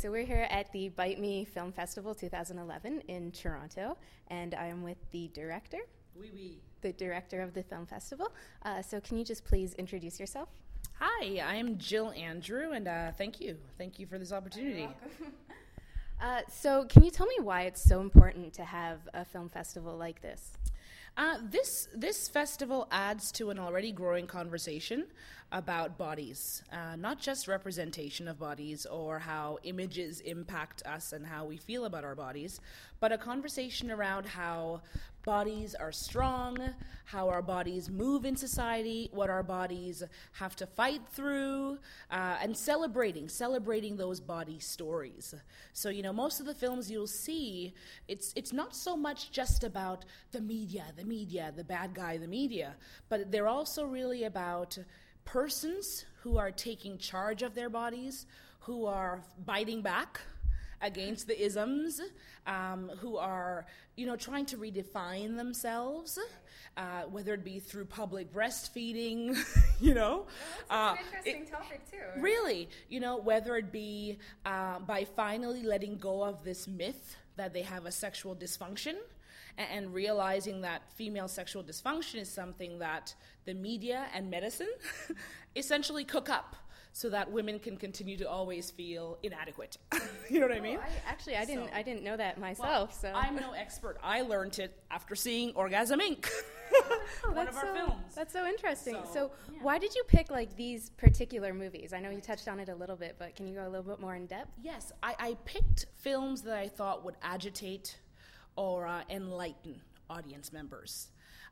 so we're here at the Bite Me Film Festival 2011 in Toronto, and I am with the director. The director of the film festival. So can you just please introduce yourself? Hi, I'm Jill Andrew, and thank you. Thank you for this opportunity. So can you tell me why it's so important to have a film festival like this? This festival adds to an already growing conversation about bodies, not just representation of bodies or how images impact us and how we feel about our bodies, but a conversation around how bodies are strong, how our bodies move in society, what our bodies have to fight through, and celebrating those body stories. So, most of the films you'll see, it's not so much just about the media, the bad guy, the media, but they're also really about persons who are taking charge of their bodies, who are biting back against the isms, who are, trying to redefine themselves, whether it be through public breastfeeding, That's an interesting topic, too. Really, whether it be by finally letting go of this myth that they have a sexual dysfunction and realizing that female sexual dysfunction is something that the media and medicine essentially cook up, so that women can continue to always feel inadequate. You know what I mean? I didn't know that myself. Well, I'm no expert. I learned it after seeing Orgasm Inc. One of our films. That's so interesting. So why did you pick these particular movies? I know you touched on it a little bit, but can you go a little bit more in depth? Yes, I picked films that I thought would agitate or enlighten audience members.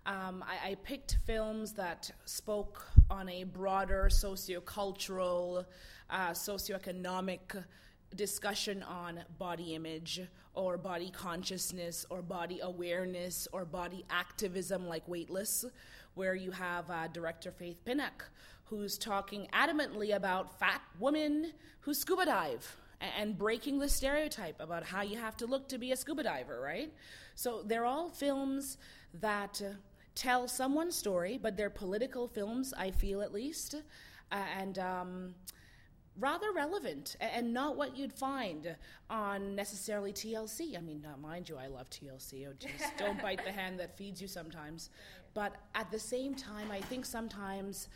I picked films that spoke on a broader sociocultural, socioeconomic discussion on body image or body consciousness or body awareness or body activism like Weightless, where you have director Faith Pinnock, who's talking adamantly about fat women who scuba dive and breaking the stereotype about how you have to look to be a scuba diver, right? So they're all films that tell someone's story, but they're political films, I feel at least, and rather relevant, and not what you'd find on necessarily TLC. I mean, mind you, I love TLC. Oh, just don't bite the hand that feeds you sometimes. But at the same time, I think sometimes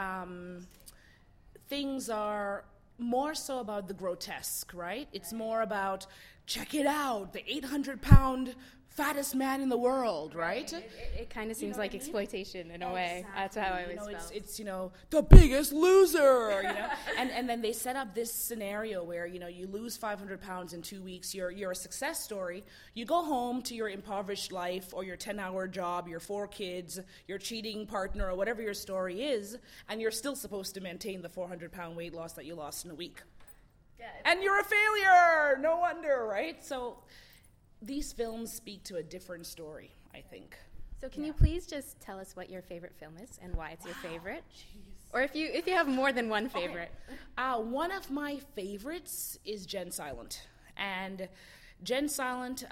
things are more so about the grotesque, right? It's more about, check it out, the 800-pound fattest man in the world, right? It kind of seems like exploitation in a way. That's how I always felt. It's the Biggest Loser, and then they set up this scenario where, you lose 500 pounds in 2 weeks, you're a success story, you go home to your impoverished life or your 10-hour job, your 4 kids, your cheating partner, or whatever your story is, and you're still supposed to maintain the 400-pound weight loss that you lost in a week. Yeah, and you're a failure, no wonder, right? So these films speak to a different story, I think. So can you please just tell us what your favorite film is and why it's your favorite? Or if you have more than one favorite. Okay. One of my favorites is Gen Silent. And Gen Silent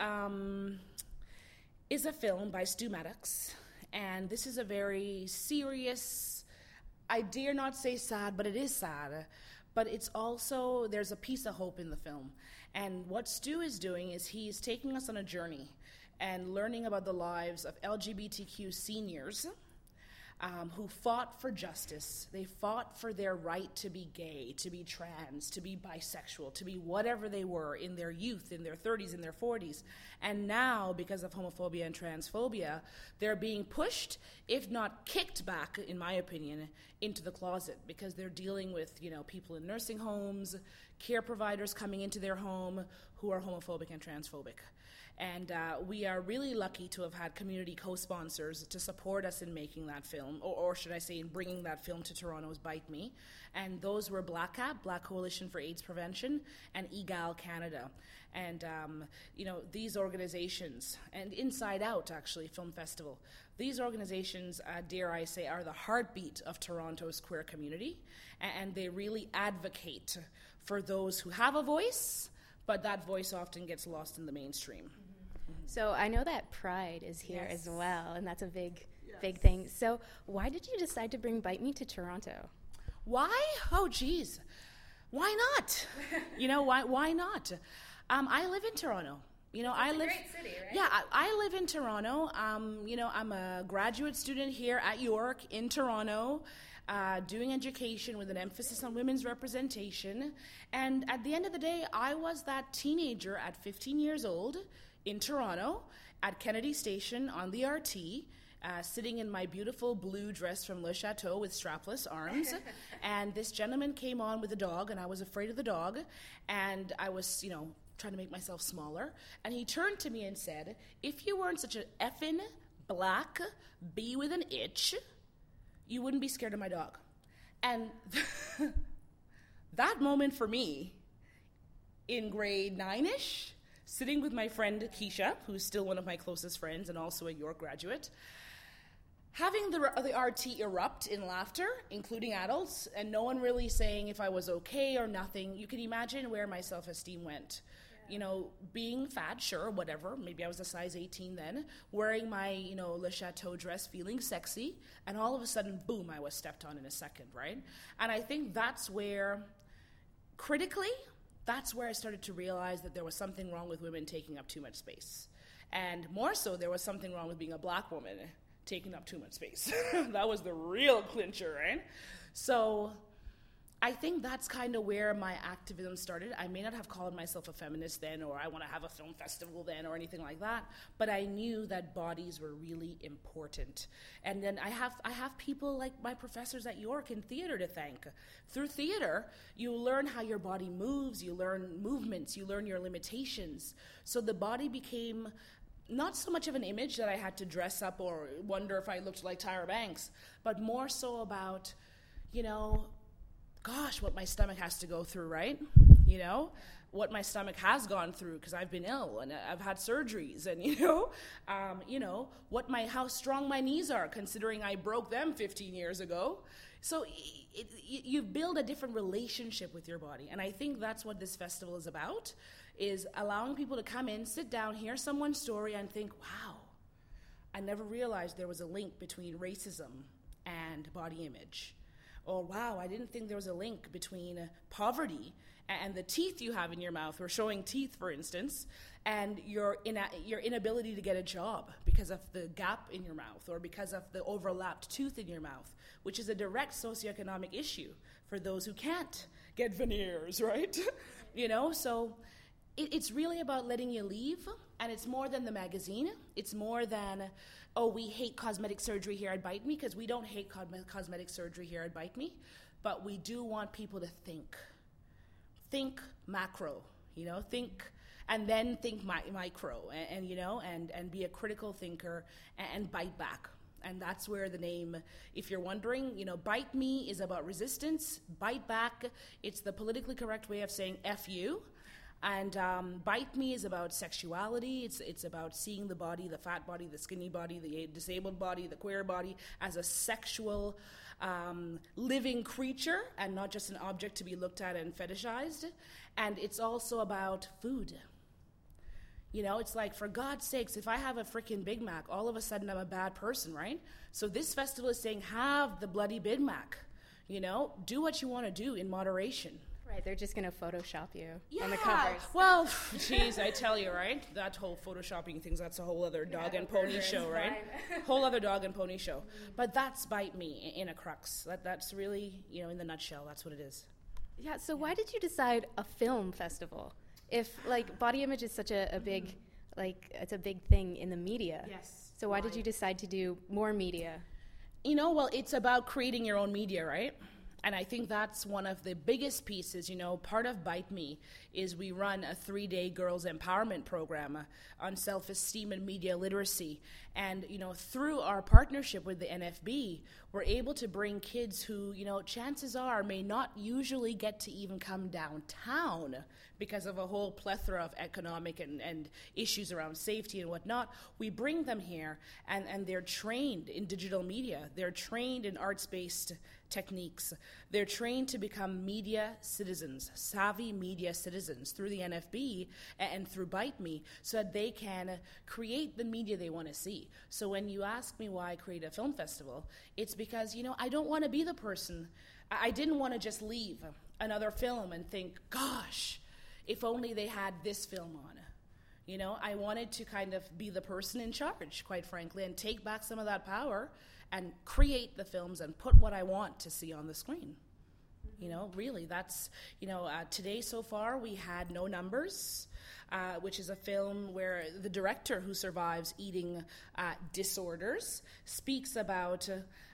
is a film by Stu Maddox. And this is a very serious, I dare not say sad, but it is sad. But it's also, there's a piece of hope in the film. And what Stu is doing is he's taking us on a journey and learning about the lives of LGBTQ seniors who fought for justice. They fought for their right to be gay, to be trans, to be bisexual, to be whatever they were in their youth, in their 30s, in their 40s. And now, because of homophobia and transphobia, they're being pushed, if not kicked back, in my opinion, into the closet, because they're dealing with, people in nursing homes, care providers coming into their home who are homophobic and transphobic. And we are really lucky to have had community co-sponsors to support us in making that film, or should I say in bringing that film to Toronto's Bite Me. And those were Black Cap, Black Coalition for AIDS Prevention, and EGAL Canada. And, these organizations, and Inside Out, actually, Film Festival, these organizations, dare I say, are the heartbeat of Toronto's queer community, and they really advocate for those who have a voice, but that voice often gets lost in the mainstream. So I know that Pride is here as well, and that's a big thing. So why did you decide to bring Bite Me to Toronto? Why? Oh, geez. why not? Why not? I live in Toronto. It's a great city, right? Yeah, I live in Toronto. I'm a graduate student here at York in Toronto, doing education with an emphasis on women's representation. And at the end of the day, I was that teenager at 15 years old in Toronto at Kennedy Station on the RT, sitting in my beautiful blue dress from Le Chateau with strapless arms. And this gentleman came on with a dog, and I was afraid of the dog. And I was, trying to make myself smaller. And he turned to me and said, if you weren't such an effing black bee with an itch, you wouldn't be scared of my dog. And that moment for me, in grade 9-ish, sitting with my friend Keisha, who's still one of my closest friends and also a York graduate, having the RT erupt in laughter, including adults, and no one really saying if I was okay or nothing, you can imagine where my self-esteem went. Being fat, sure, whatever. Maybe I was a size 18 then, wearing my, Le Chateau dress, feeling sexy, and all of a sudden, boom, I was stepped on in a second, right? And I think that's where, critically, that's where I started to realize that there was something wrong with women taking up too much space. And more so, there was something wrong with being a black woman taking up too much space. That was the real clincher, right? So I think that's kind of where my activism started. I may not have called myself a feminist then, or I want to have a film festival then, or anything like that, but I knew that bodies were really important. And then I have people like my professors at York in theater to thank. Through theater, you learn how your body moves, you learn movements, you learn your limitations. So the body became not so much of an image that I had to dress up or wonder if I looked like Tyra Banks, but more so about, gosh, what my stomach has to go through, right? What my stomach has gone through because I've been ill and I've had surgeries, and how strong my knees are considering I broke them 15 years ago. So you build a different relationship with your body, and I think that's what this festival is about, is allowing people to come in, sit down, hear someone's story, and think, wow, I never realized there was a link between racism and body image. Or, wow, I didn't think there was a link between poverty and the teeth you have in your mouth, or showing teeth, for instance, and your inability to get a job because of the gap in your mouth or because of the overlapped tooth in your mouth, which is a direct socioeconomic issue for those who can't get veneers, right? So it's really about letting you leave, and it's more than the magazine. It's more than, we hate cosmetic surgery here at Bite Me, because we don't hate cosmetic surgery here at Bite Me, but we do want people to think. Think macro, think, and then think micro, and be a critical thinker and bite back. And that's where the name, if you're wondering, Bite Me is about resistance. Bite back, it's the politically correct way of saying F you. And Bite Me is about sexuality. It's about seeing the body, the fat body, the skinny body, the disabled body, the queer body, as a sexual living creature and not just an object to be looked at and fetishized. And it's also about food. It's like, for God's sakes, if I have a freaking Big Mac, all of a sudden I'm a bad person, right? So this festival is saying, have the bloody Big Mac. Do what you want to do in moderation. Right, they're just going to Photoshop you on the covers. Well, geez, I tell you, right? That whole Photoshopping thing, that's a whole other dog and pony show, right? Whole other dog and pony show. But that's Bite Me in a crux. That's really, in the nutshell, that's what it is. Yeah, so why did you decide a film festival? If, body image is such a big, it's a big thing in the media. Yes. So why did you decide to do more media? Well, it's about creating your own media, right? And I think that's one of the biggest pieces. Part of Bite Me is we run a 3-day girls empowerment program on self-esteem and media literacy. And, through our partnership with the NFB, we're able to bring kids who, chances are may not usually get to even come downtown because of a whole plethora of economic and issues around safety and whatnot. We bring them here, and they're trained in digital media. They're trained in arts-based techniques. They're trained to become media citizens, savvy media citizens, through the NFB and through Bite Me, so that they can create the media they want to see. So when you ask me why I create a film festival, it's because, I don't want to be the person. I didn't want to just leave another film and think, gosh, if only they had this film on. You know, I wanted to kind of be the person in charge, quite frankly, and take back some of that power and create the films and put what I want to see on the screen. You know, really, that's, today so far we had No Numbers, which is a film where the director who survives eating disorders speaks about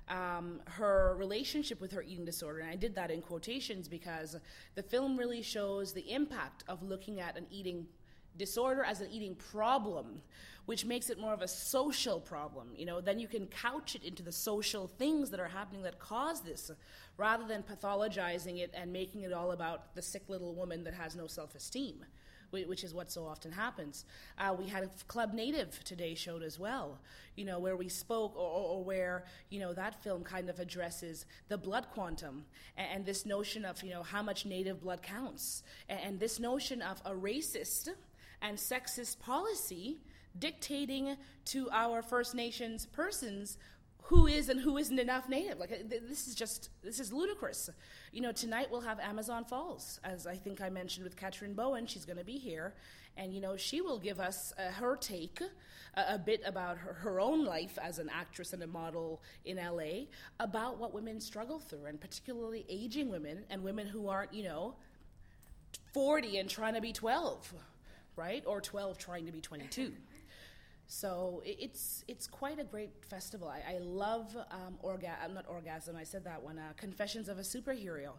her relationship with her eating disorder. And I did that in quotations because the film really shows the impact of looking at an eating disorder as an eating problem, which makes it more of a social problem. You know, then you can couch it into the social things that are happening that cause this, rather than pathologizing it and making it all about the sick little woman that has no self-esteem, which is what so often happens. We had Club Native today showed as well, you know, where we spoke, or where, you know, that film kind of addresses the blood quantum and this notion of, you know, how much Native blood counts, and this notion of a racist and sexist policy dictating to our First Nations persons who is and who isn't enough Native. Like, this is ludicrous. You know, tonight we'll have Amazon Falls, as I think I mentioned with Katrin Bowen. She's going to be here, and, you know, she will give us her take, a bit about her own life as an actress and a model in LA, about what women struggle through, and particularly aging women and women who aren't, 40 and trying to be 12, right? Or 12 trying to be 22. So it's quite a great festival. I love not Orgasm. I said that one. Confessions of a Superhero.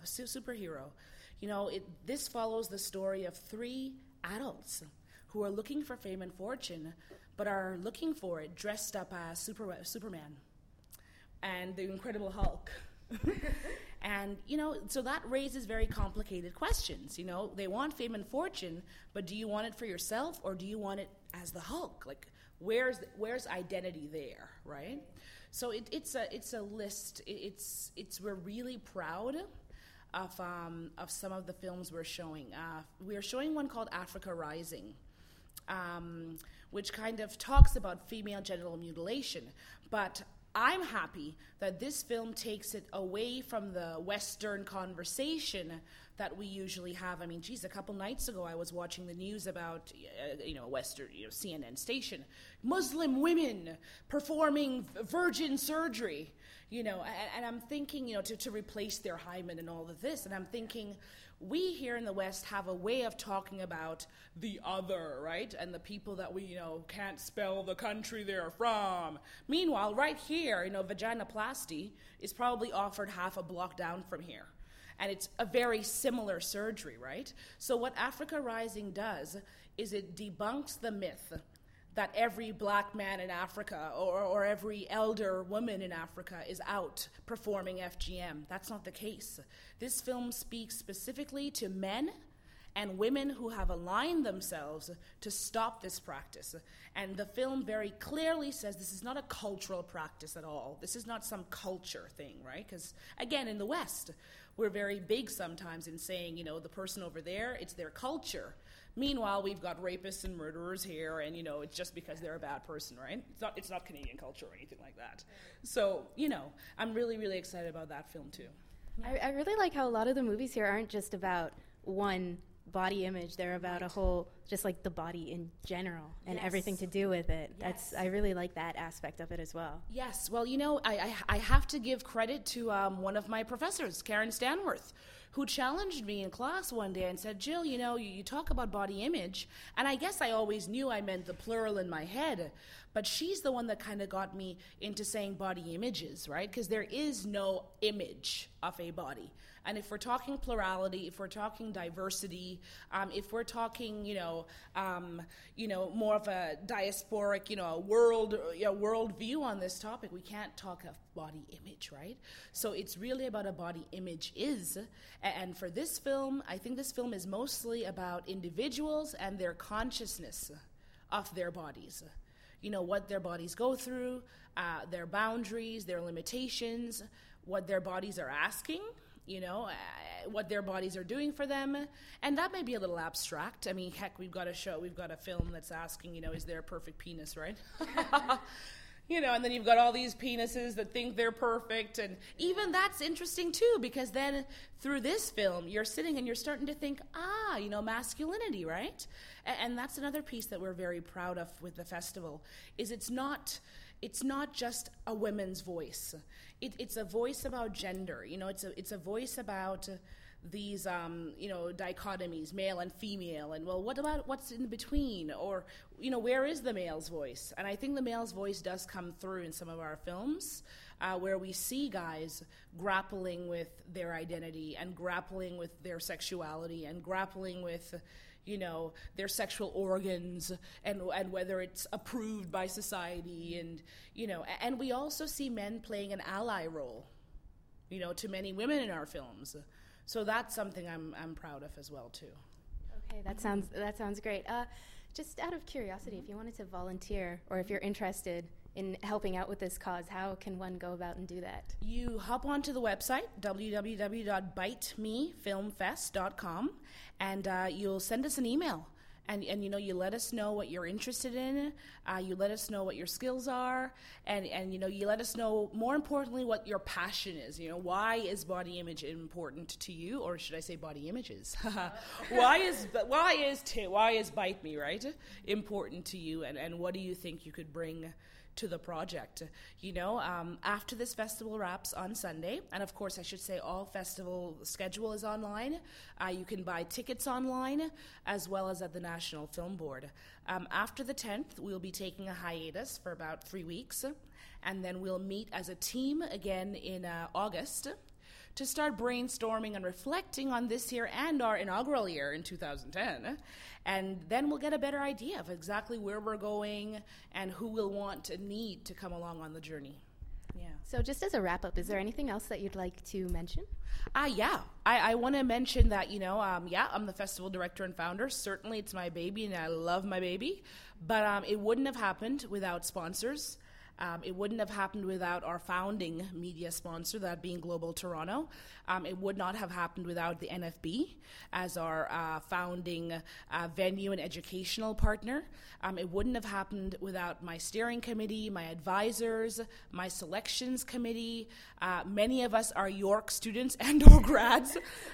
You know, this follows the story of 3 adults who are looking for fame and fortune, but are looking for it dressed up as Superman and the Incredible Hulk. And, so that raises very complicated questions. You know, they want fame and fortune, but do you want it for yourself, or do you want it as the Hulk? Like, where's identity there, right? So it's a list. We're really proud of some of the films we're showing. We're showing one called Africa Rising, which kind of talks about female genital mutilation, but I'm happy that this film takes it away from the Western conversation that we usually have. I mean, geez, a couple nights ago I was watching the news about, Western, CNN station, Muslim women performing virgin surgery, and I'm thinking, to replace their hymen and all of this, and I'm thinking, we here in the West have a way of talking about the other, right? And the people that we, can't spell the country they're from. Meanwhile, right here, vaginoplasty is probably offered half a block down from here. And it's a very similar surgery, right? So what Africa Rising does is it debunks the myth that every black man in Africa or every elder woman in Africa is out performing FGM. That's not the case. This film speaks specifically to men and women who have aligned themselves to stop this practice. And the film very clearly says this is not a cultural practice at all. This is not some culture thing, right? Because, again, in the West, we're very big sometimes in saying, the person over there, it's their culture. Meanwhile, we've got rapists and murderers here, and, it's just because they're a bad person, right? It's not Canadian culture or anything like that. So, I'm really, really excited about that film, too. I really like how a lot of the movies here aren't just about one body image. They're about a whole, just like the body in general and everything to do with it. Yes. I really like that aspect of it as well. Yes. Well, I have to give credit to one of my professors, Karen Stanworth, who challenged me in class one day and said, Jill, you talk about body image, and I guess I always knew I meant the plural in my head, but she's the one that kind of got me into saying body images, right? Because there is no image of a body. And if we're talking plurality, if we're talking diversity, if we're talking, more of a diasporic, world view on this topic, we can't talk of body image, right? So it's really about a body image is. And for this film, I think this film is mostly about individuals and their consciousness of their bodies. What their bodies go through, their boundaries, their limitations, what their bodies are asking, what their bodies are doing for them. And that may be a little abstract. I mean, heck, we've got a film that's asking, is there a perfect penis, right? And then you've got all these penises that think they're perfect. And even that's interesting, too, because then through this film, you're sitting and you're starting to think, masculinity, right? And that's another piece that we're very proud of with the festival, is it's not just a women's voice. It's a voice about gender. It's a voice about these dichotomies, male and female, and well, what about what's in between, or where is the male's voice? And I think the male's voice does come through in some of our films, where we see guys grappling with their identity and grappling with their sexuality and grappling with their sexual organs and whether it's approved by society, and we also see men playing an ally role to many women in our films. So that's something I'm proud of as well, too. Okay, that sounds great. Just out of curiosity, if you wanted to volunteer or if you're interested in helping out with this cause, how can one go about and do that? You hop onto the website, www.bitemefilmfest.com, and you'll send us an email. And you let us know what you're interested in, you let us know what your skills are, and you let us know, more importantly, what your passion is. Why is body image important to you, or should I say body images? Why is Bite Me, right, important to you, and what do you think you could bring to the project? After this festival wraps on Sunday, and of course I should say all festival schedule is online. You can buy tickets online as well as at the National Film Board. After the 10th, we'll be taking a hiatus for about 3 weeks, and then we'll meet as a team again in August to start brainstorming and reflecting on this year and our inaugural year in 2010. And then we'll get a better idea of exactly where we're going and who will want and need to come along on the journey. Yeah. So just as a wrap-up, is there anything else that you'd like to mention? I want to mention that, I'm the festival director and founder. Certainly it's my baby, and I love my baby. But it wouldn't have happened without sponsors. It wouldn't have happened without our founding media sponsor, that being Global Toronto. It would not have happened without the NFB as our founding venue and educational partner. It wouldn't have happened without my steering committee, my advisors, my selections committee. Many of us are York students and or grads.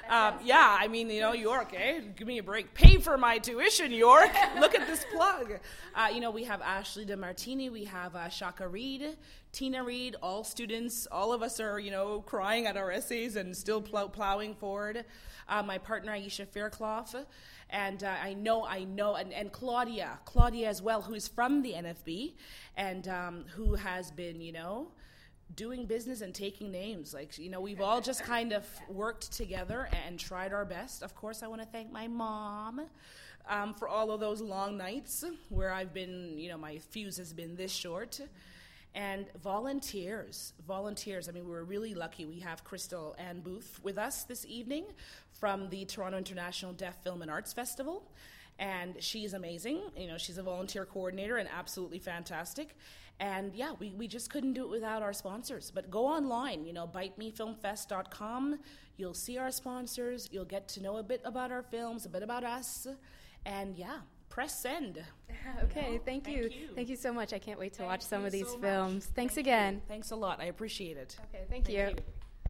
York, give me a break. Pay for my tuition, York. Look at this plug. We have Ashley DeMartini, we have Shaka Reed, Tina Reed, all students. All of us are, crying at our essays and still plowing forward. My partner, Aisha Fairclough, and I know, and Claudia as well, who's from the NFB, and who has been, doing business and taking names. We've all just kind of worked together and tried our best. Of course, I want to thank my mom for all of those long nights where I've been, my fuse has been this short. And volunteers. I mean, we're really lucky. We have Crystal Ann Booth with us this evening from the Toronto International Deaf Film and Arts Festival. And she's amazing. She's a volunteer coordinator and absolutely fantastic. And we just couldn't do it without our sponsors. But go online, bitemefilmfest.com. You'll see our sponsors. You'll get to know a bit about our films, a bit about us. And press send. Okay, thank you. Thank you so much. I can't wait to watch some of these films. Thanks again. Thanks a lot. I appreciate it. Okay, thank you.